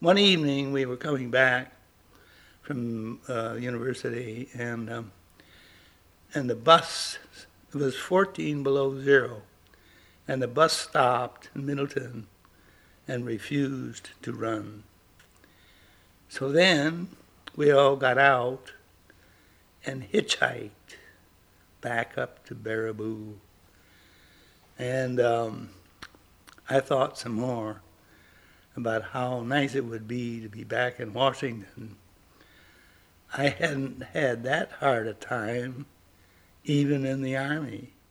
one evening we were coming back from university, and the bus, it was 14 below zero, and the bus stopped in Middleton and refused to run. So then we all got out and hitchhiked back up to Baraboo. And I thought some more about how nice it would be to be back in Washington. I hadn't had that hard a time even in the Army.